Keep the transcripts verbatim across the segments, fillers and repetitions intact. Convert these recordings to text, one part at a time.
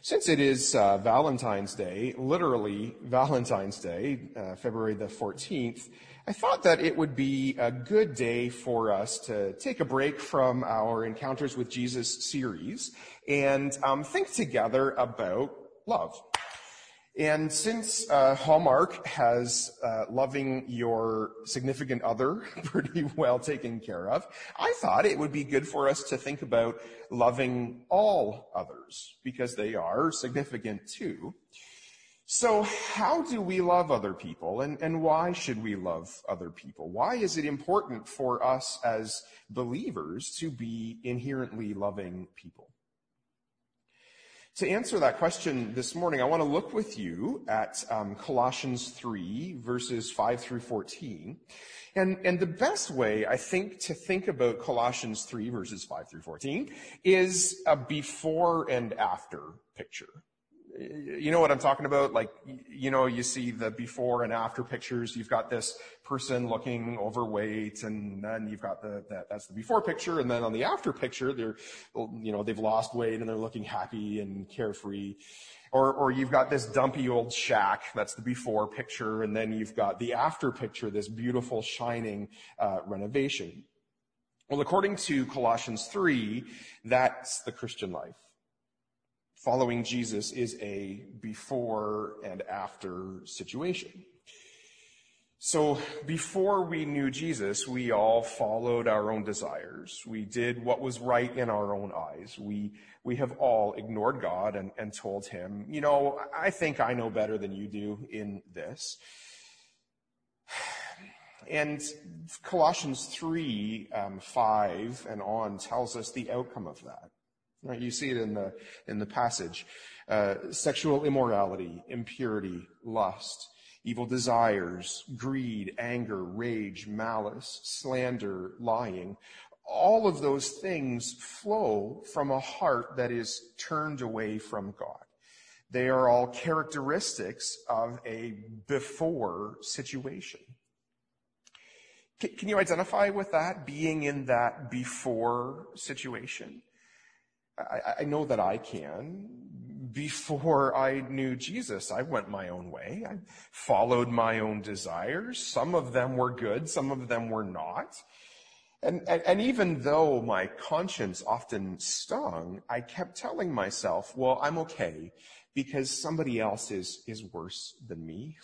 Since it is uh, Valentine's Day, literally Valentine's Day, uh, February the fourteenth, I thought that it would be a good day for us to take a break from our Encounters with Jesus series and um, think together about love. And since uh, Hallmark has uh, loving your significant other pretty well taken care of, I thought it would be good for us to think about loving all others, because they are significant too. So how do we love other people, and, and why should we love other people? Why is it important for us as believers to be inherently loving people? To answer that question this morning, I want to look with you at um, Colossians three, verses five through fourteen. And, and the best way, I think, to think about Colossians three, verses five through fourteen is a before and after picture. You know what I'm talking about? Like, you know, you see the before and after pictures. You've got this person looking overweight, and then you've got the, that, that's the before picture. And then on the after picture, they're, you know, they've lost weight and they're looking happy and carefree. Or, or you've got this dumpy old shack. That's the before picture. And then you've got the after picture, this beautiful, shining, uh, renovation. Well, according to Colossians three, that's the Christian life. Following Jesus is a before and after situation. So before we knew Jesus, we all followed our own desires. We did what was right in our own eyes. We we have all ignored God and, and told him, you know, I think I know better than you do in this. And Colossians three, um, five and on tells us the outcome of that. Right, you see it in the in the passage. Uh, sexual immorality, impurity, lust, evil desires, greed, anger, rage, malice, slander, lying. All of those things flow from a heart that is turned away from God. They are all characteristics of a before situation. Can, can you identify with that, being in that before situation? I, I know that I can. Before I knew Jesus, I went my own way. I followed my own desires. Some of them were good, some of them were not. And, and, and even though my conscience often stung, I kept telling myself, well, I'm okay because somebody else is, is worse than me.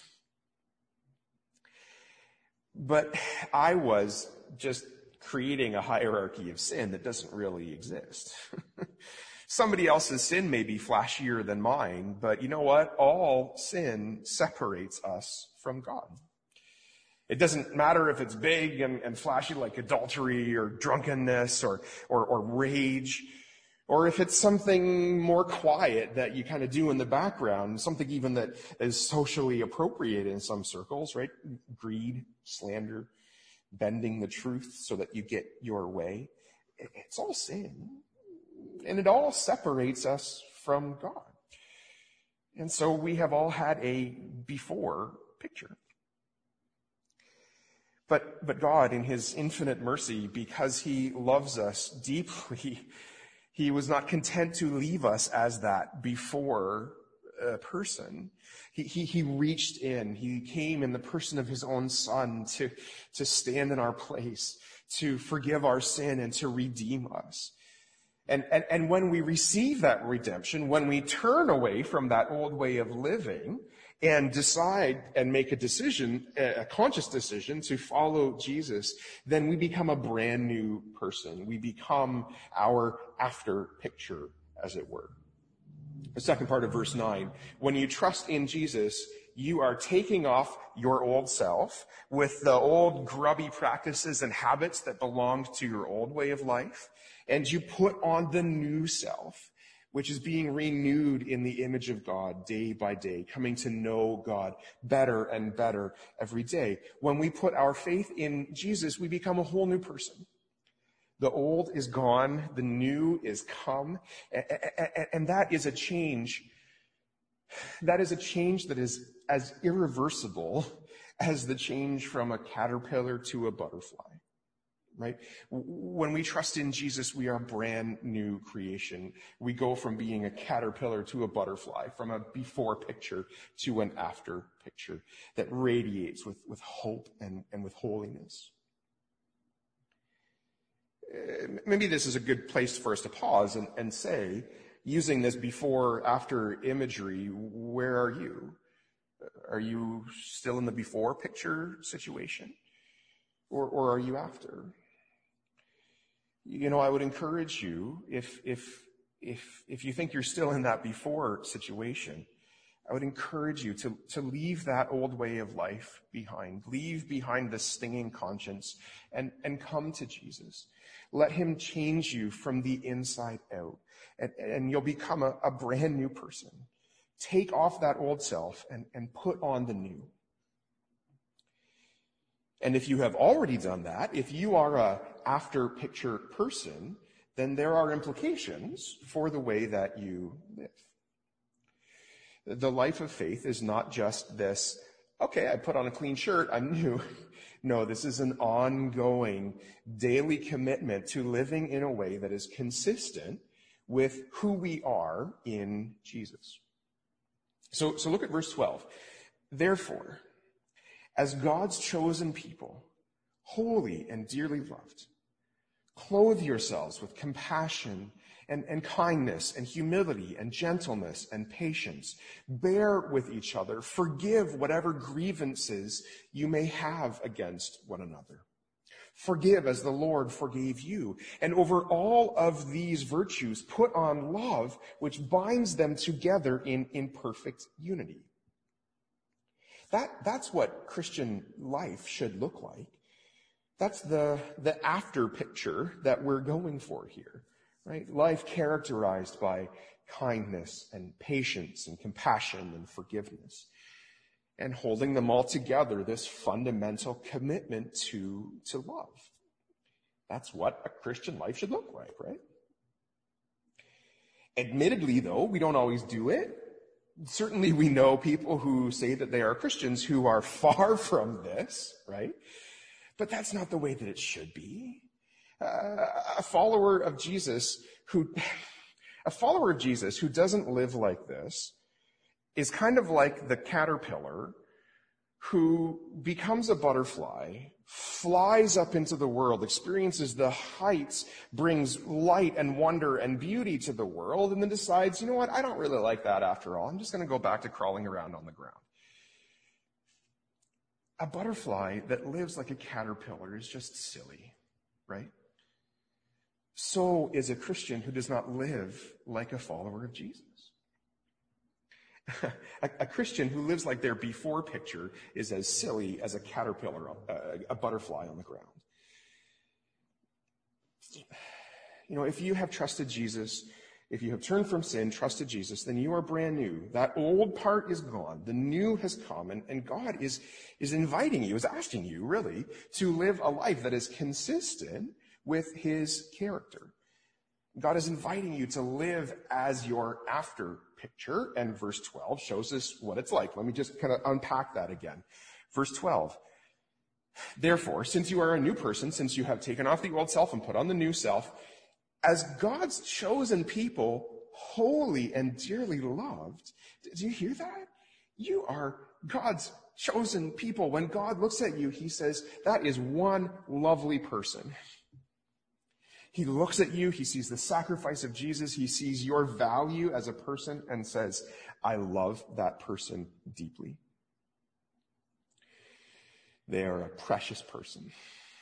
But I was just creating a hierarchy of sin that doesn't really exist. Somebody else's sin may be flashier than mine, but you know what? All sin separates us from God. It doesn't matter if it's big and, and flashy like adultery or drunkenness or, or, or rage, or if it's something more quiet that you kind of do in the background, something even that is socially appropriate in some circles, right? Greed, slander, bending the truth so that you get your way. It's all sin. And it all separates us from God. And so we have all had a before picture. But, but God, in his infinite mercy, because he loves us deeply, he was not content to leave us as that before uh, person. He, he, he reached in. He came in the person of his own son to, to stand in our place, to forgive our sin and to redeem us. And, and, and when we receive that redemption, when we turn away from that old way of living and decide and make a decision, a conscious decision to follow Jesus, then we become a brand new person. We become our after picture, as it were. The second part of verse nine, when you trust in Jesus, you are taking off your old self with the old grubby practices and habits that belonged to your old way of life, and you put on the new self, which is being renewed in the image of God day by day, coming to know God better and better every day. When we put our faith in Jesus, we become a whole new person. The old is gone, the new is come, and that is a change. That is a change that is as irreversible as the change from a caterpillar to a butterfly. right? When we trust in Jesus, we are a brand new creation. We go from being a caterpillar to a butterfly, from a before picture to an after picture that radiates with, with hope and, and with holiness. Maybe this is a good place for us to pause and, and say, using this before after imagery, where are you? Are you still in the before picture situation? Or, or are you after? You know, I would encourage you, if, if, if, if you think you're still in that before situation, I would encourage you to, to leave that old way of life behind. Leave behind the stinging conscience and, and come to Jesus. Let him change you from the inside out, and, and you'll become a, a brand new person. Take off that old self and, and put on the new. And if you have already done that, if you are a after picture person, then there are implications for the way that you live. The life of faith is not just this, okay, I put on a clean shirt, I'm new. No, this is an ongoing daily commitment to living in a way that is consistent with who we are in Jesus. So, so look at verse twelve. Therefore, as God's chosen people, holy and dearly loved, clothe yourselves with compassion and, and kindness and humility and gentleness and patience. Bear with each other. Forgive whatever grievances you may have against one another. Forgive as the Lord forgave you. And over all of these virtues, put on love, which binds them together in, in perfect unity. That, that's what Christian life should look like. That's the, the after picture that we're going for here, right? Life characterized by kindness and patience and compassion and forgiveness. And holding them all together, this fundamental commitment to, to love. That's what a Christian life should look like, right? Admittedly, though, we don't always do it. Certainly we know people who say that they are Christians who are far from this, right? But that's not the way that it should be. Uh, a follower of Jesus who, a follower of Jesus who doesn't live like this is kind of like the caterpillar who becomes a butterfly, flies up into the world, experiences the heights, brings light and wonder and beauty to the world, and then decides, you know what, I don't really like that after all. I'm just going to go back to crawling around on the ground. A butterfly that lives like a caterpillar is just silly, right? So is a Christian who does not live like a follower of Jesus. a, a Christian who lives like their before picture is as silly as a caterpillar, uh, a butterfly on the ground. You know, if you have trusted Jesus, if you have turned from sin, trusted Jesus, then you are brand new. That old part is gone. The new has come, and, and God is, is inviting you, is asking you, really, to live a life that is consistent with his character. God is inviting you to live as your after picture, and verse twelve shows us what it's like. Let me just kind of unpack that again. Verse twelve. Therefore, since you are a new person, since you have taken off the old self and put on the new self, as God's chosen people, holy and dearly loved, do you hear that? You are God's chosen people. When God looks at you, he says, that is one lovely person. He looks at you, he sees the sacrifice of Jesus, he sees your value as a person and says, I love that person deeply. They are a precious person.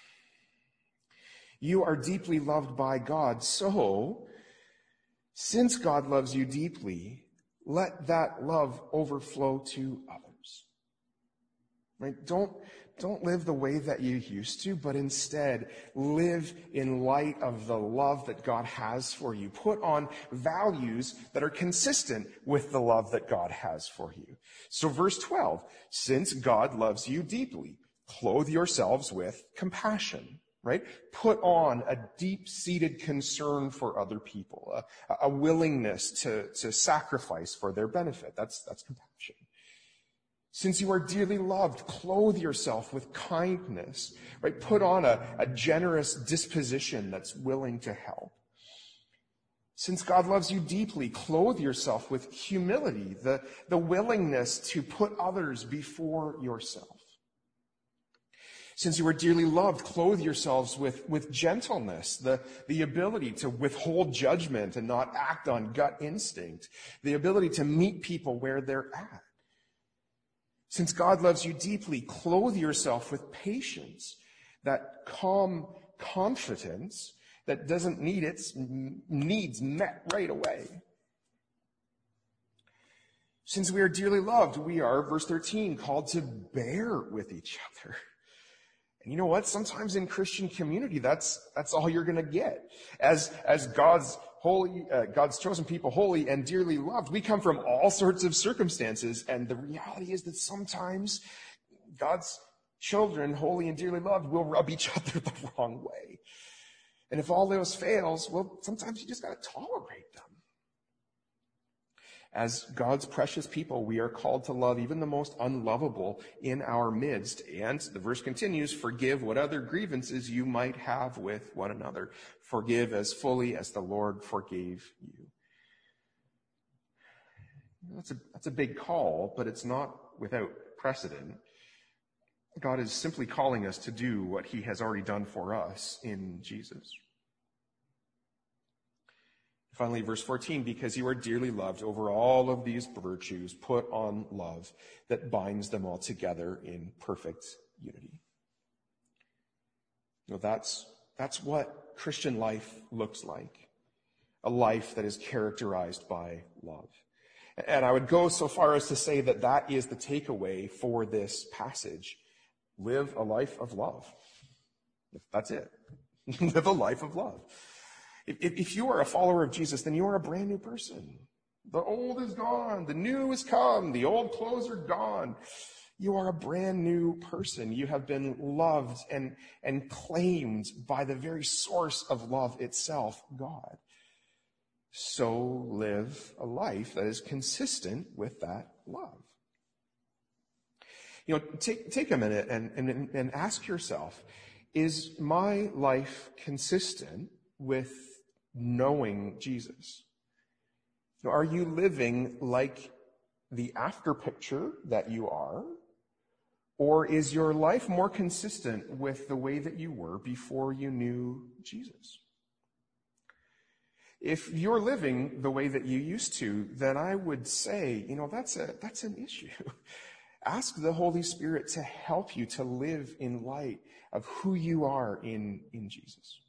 You are deeply loved by God, so since God loves you deeply, let that love overflow to others. Right? Don't, don't live the way that you used to, but instead live in light of the love that God has for you. Put on values that are consistent with the love that God has for you. So verse twelve, since God loves you deeply, clothe yourselves with compassion. Right? Put on a deep-seated concern for other people, a, a willingness to, to sacrifice for their benefit. That's, that's compassion. Since you are dearly loved, clothe yourself with kindness, right? Put on a, a generous disposition that's willing to help. Since God loves you deeply, clothe yourself with humility, the, the willingness to put others before yourself. Since you are dearly loved, clothe yourselves with, with gentleness, the, the ability to withhold judgment and not act on gut instinct, the ability to meet people where they're at. Since God loves you deeply, clothe yourself with patience, that calm confidence that doesn't need its needs met right away. Since we are dearly loved, we are, verse thirteen, called to bear with each other. And you know what? Sometimes in Christian community, that's that's all you're going to get. As as God's holy, uh, God's chosen people, holy and dearly loved, we come from all sorts of circumstances, and the reality is that sometimes God's children, holy and dearly loved, will rub each other the wrong way. And if all those fails, well, sometimes you just got to tolerate them. As God's precious people, we are called to love even the most unlovable in our midst. And the verse continues, forgive what other grievances you might have with one another. Forgive as fully as the Lord forgave you. That's a, that's a big call, but it's not without precedent. God is simply calling us to do what he has already done for us in Jesus. Finally, verse fourteen, because you are dearly loved, over all of these virtues, put on love that binds them all together in perfect unity. You know, that's, that's what Christian life looks like. A life that is characterized by love. And I would go so far as to say that that is the takeaway for this passage. Live a life of love. That's it. Live a life of love. If, if you are a follower of Jesus, then you are a brand new person. The old is gone. The new is come. The old clothes are gone. You are a brand new person. You have been loved and, and claimed by the very source of love itself, God. So live a life that is consistent with that love. You know, take, take a minute and, and, and ask yourself, is my life consistent with knowing Jesus? You know, are you living like the after picture that you are? Or is your life more consistent with the way that you were before you knew Jesus? If you're living the way that you used to, then I would say, you know, that's a, that's an issue. Ask the Holy Spirit to help you to live in light of who you are in, in Jesus.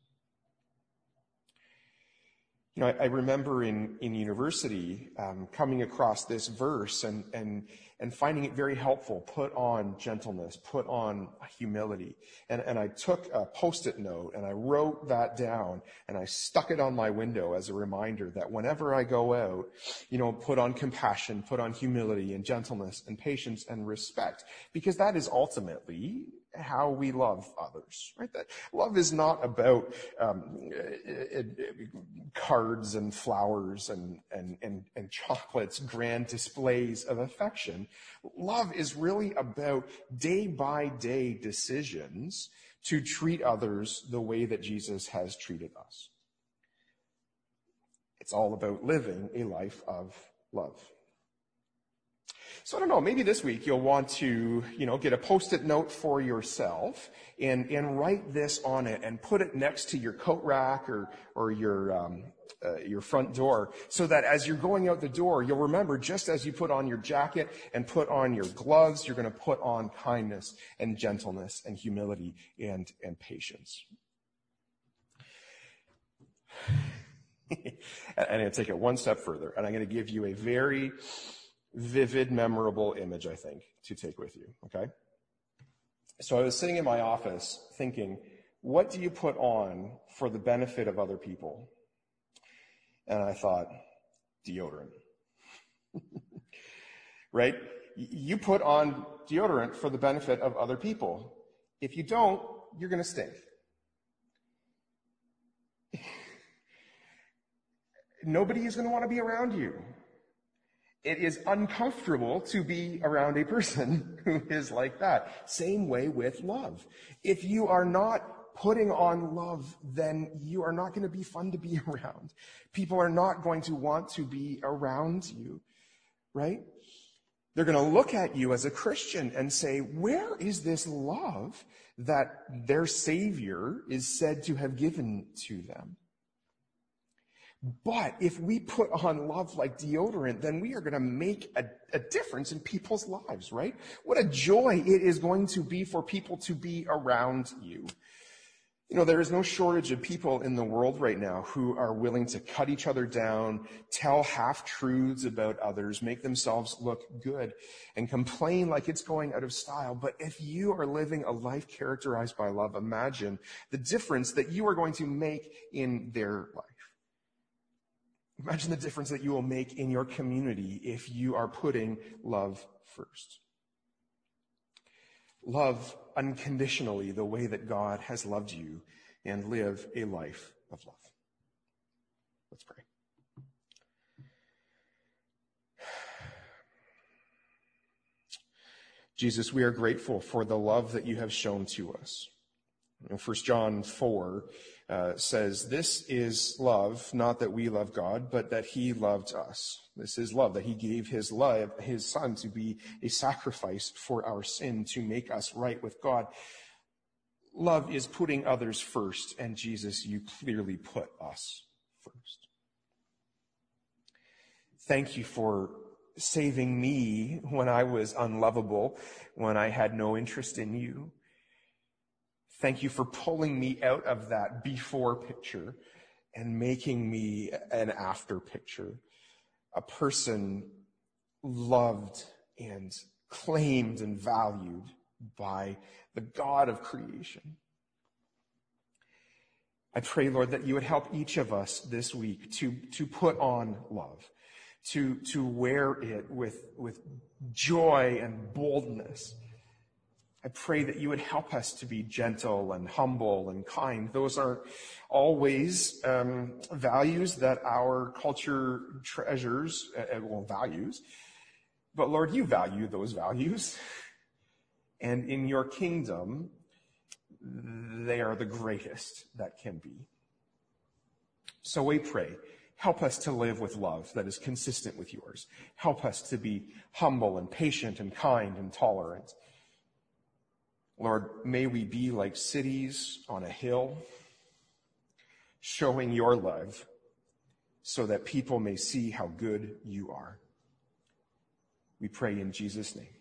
You know, I, I remember in, in university um, coming across this verse and, and, and finding it very helpful. Put on gentleness, put on humility. And, and I took a Post-it note and I wrote that down and I stuck it on my window as a reminder that whenever I go out, you know, put on compassion, put on humility and gentleness and patience and respect, because that is ultimately how we love others, right? That love is not about um, it, it, cards and flowers and, and, and, and chocolates, grand displays of affection. Love is really about day-by-day decisions to treat others the way that Jesus has treated us. It's all about living a life of love. So I don't know, maybe this week you'll want to, you know, get a Post-it note for yourself and, and write this on it and put it next to your coat rack or, or your, um, uh, your front door, so that as you're going out the door, you'll remember, just as you put on your jacket and put on your gloves, you're going to put on kindness and gentleness and humility and, and patience. And I'm going to take it one step further, and I'm going to give you a very vivid, memorable image, I think, to take with you, okay? So I was sitting in my office thinking, what do you put on for the benefit of other people? And I thought, deodorant. Right? You put on deodorant for the benefit of other people. If you don't, you're going to stink. Nobody is going to want to be around you. It is uncomfortable to be around a person who is like that. Same way with love. If you are not putting on love, then you are not going to be fun to be around. People are not going to want to be around you, right? They're going to look at you as a Christian and say, where is this love that their Savior is said to have given to them? But if we put on love like deodorant, then we are going to make a, a difference in people's lives, right? What a joy it is going to be for people to be around you. You know, there is no shortage of people in the world right now who are willing to cut each other down, tell half-truths about others, make themselves look good, and complain like it's going out of style. But if you are living a life characterized by love, imagine the difference that you are going to make in their life. Imagine the difference that you will make in your community if you are putting love first. Love unconditionally the way that God has loved you and live a life of love. Let's pray. Jesus, we are grateful for the love that you have shown to us. First John four uh, says, this is love, not that we love God, but that he loved us. This is love, that he gave his love, his son, to be a sacrifice for our sin, to make us right with God. Love is putting others first, and Jesus, you clearly put us first. Thank you for saving me when I was unlovable, when I had no interest in you. Thank you for pulling me out of that before picture and making me an after picture, a person loved and claimed and valued by the God of creation. I pray, Lord, that you would help each of us this week to, to put on love, to, to wear it with, with joy and boldness. I pray that you would help us to be gentle and humble and kind. Those are always um, values that our culture treasures, uh, well, values. But Lord, you value those values. And in your kingdom, they are the greatest that can be. So we pray, help us to live with love that is consistent with yours. Help us to be humble and patient and kind and tolerant. Lord, may we be like cities on a hill, showing your love so that people may see how good you are. We pray in Jesus' name.